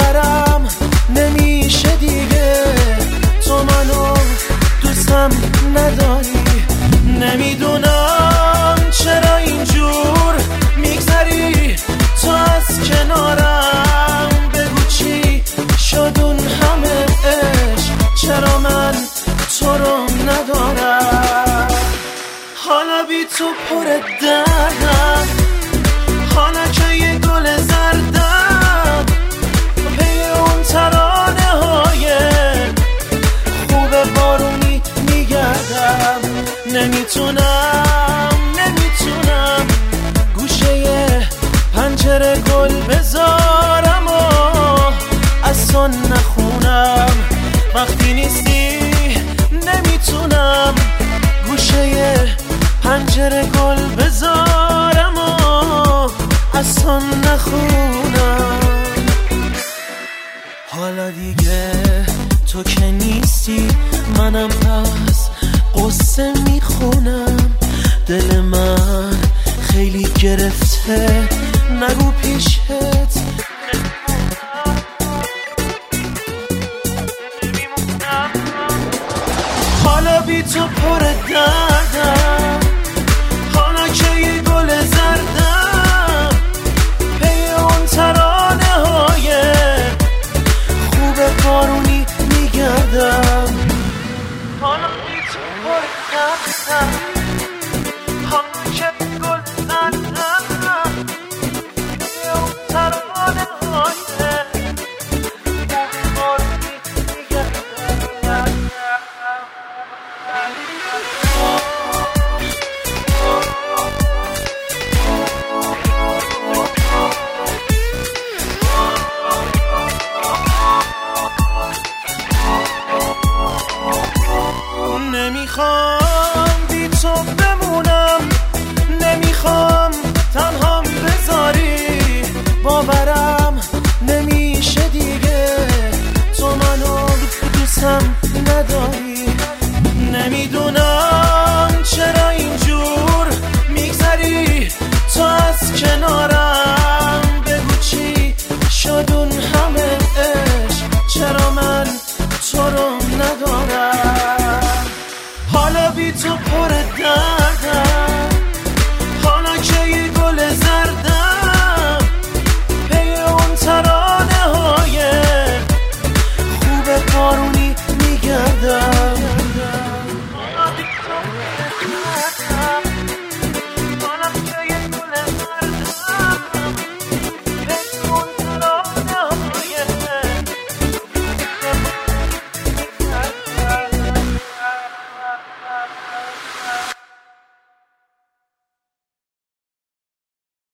باورم نمیشه دیگه، تو منو دوستم نداری. نمیدونم چرا اینجور میگذری تو از کنارم، بگو چی شد اون همه عشق، چرا من تو رو ندارم. حالا بی تو پر دردم، حالا که یه گل زردم، پی اون ترانه های خوب بارونی میگردم. نمیتونم گوشه پنجره گل بذارم و از تو نخونم وقتی نیستی. نمیتونم گوشه پنجره گل بذارم و از تو نخونم. حالا دیگه تو که نیستی، منم پس قصه میخونم. دل من خیلی گرفته، نگو پیشت حالا بی تو پر دم،